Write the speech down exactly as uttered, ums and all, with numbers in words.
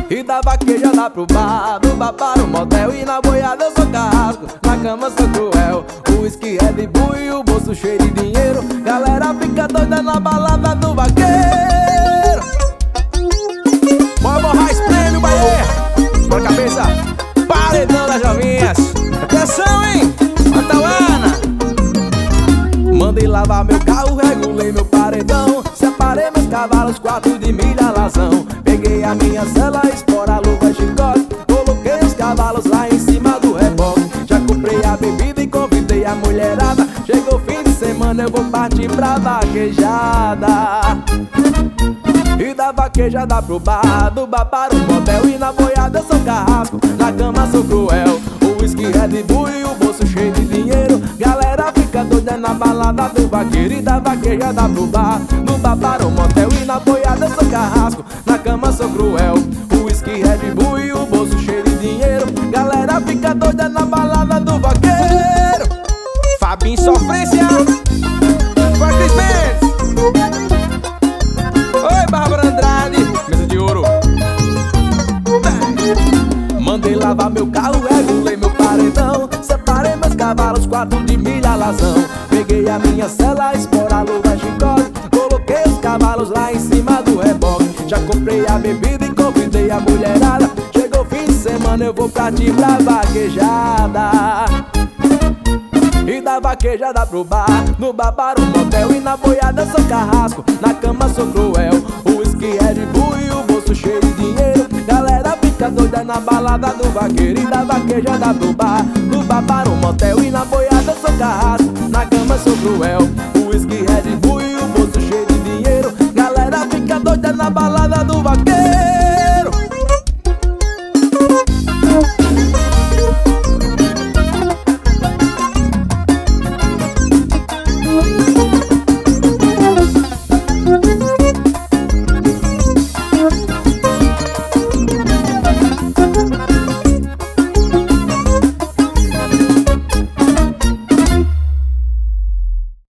E da vaquejada pro bar, do bar para o motel. E na boiada eu sou carrasco, na cama sou cruel. O uísque é de bui e o bolso cheio de dinheiro. Galera fica doida na balada do vaqueiro. Bora borrar esse prêmio, Bahia. Bora cabeça, paredão das jovinhas. Atenção, hein, Matauana. Mandei lavar meu carro, regulei meu paredão. Separei meus cavalos, quatro de milha lazão. Peguei a minha cela, espora, luva, chicote. Coloquei os cavalos lá em cima do reboque. Já comprei a bebida e convidei a mulherada. Chegou o fim de semana, eu vou partir pra vaquejada. E da vaquejada pro bar, do bar para o motel. E na boiada eu sou carrasco, na cama sou cruel. O uísque é de bui e o bolso cheio de dinheiro. Galera fica doida na balada do vaqueiro. E da vaquejada pro bar, do bar para o motel. E na boiada eu sou carrasco, na cama sou cruel. O uísque é de bui e o bolso cheio de dinheiro. Galera fica doida na balada do vaqueiro. Fabinho Sofrência, vai Cris Mendes. Oi, Bárbara Andrade, mesa de ouro. Mandei lavar meu carro, regulei meu paredão. Separei meus cavalos, quatro de milha lazão. Peguei a minha cela, espora, luva, chicote. Coloquei os cavalos lá em cima do reboque. Já comprei a bebida e convidei a mulherada. Chegou o fim de semana, eu vou partir pra vaquejada. E da vaquejada pro bar, no bar para o motel. E na boiada eu sou carrasco, na cama sou cruel. O uísque é de bui e o bolso cheio de dinheiro. Galera fica doida na balada do vaqueiro. E da vaquejada pro bar, no bar para o motel. E na boiada eu sou carrasco, na cama sou cruel.